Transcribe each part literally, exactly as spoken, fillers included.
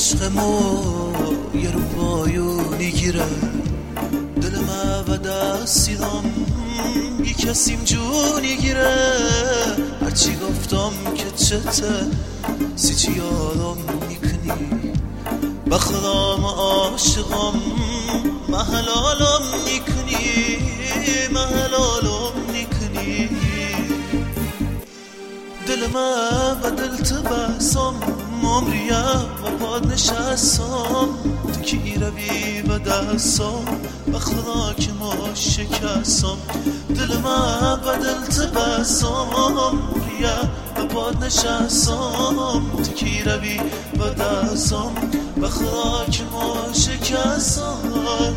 عشقمو یه رو پایونی گیره دل من و دستیدم یه کسیم جونی گیره هرچی گفتم که چته سی چی یادم میکنی بخدا ما عاشقم محلالم میکنی محلالم میکنی دل من و دل تبسم عمریه و پاد نشستم تو کی روی و دستم بخدا که ما شکستم دل من و دل تبسم عمریه و پاد نشستم تو کی روی و دستم بخدا که ما شکستم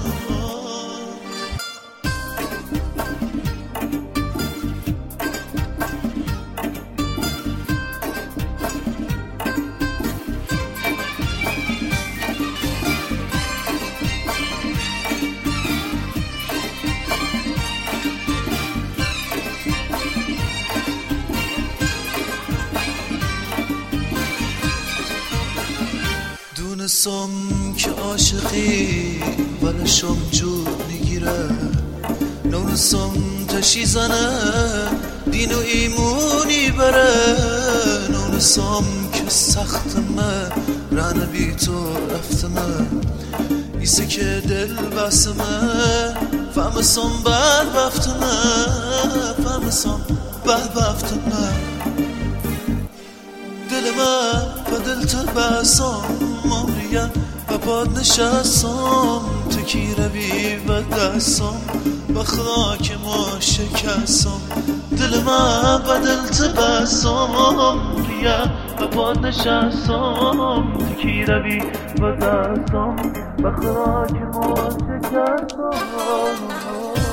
دونستم که عاشقی ولشم جون نگیره نونستم تشی زنه دین و ایمونی بره نونستم که سختمه رن بی تو رفتمه ایسه که دل بسمه فهمستم بر بفتمه فهمستم بر بفتمه دل من و دل تو بسام عمریه و پاد نشستم تو کی روی و دستم بخدا که ما شکستم دل من و دل تو بسام عمریه و پاد نشستم تو کی روی و دستم بخدا که ما شکستم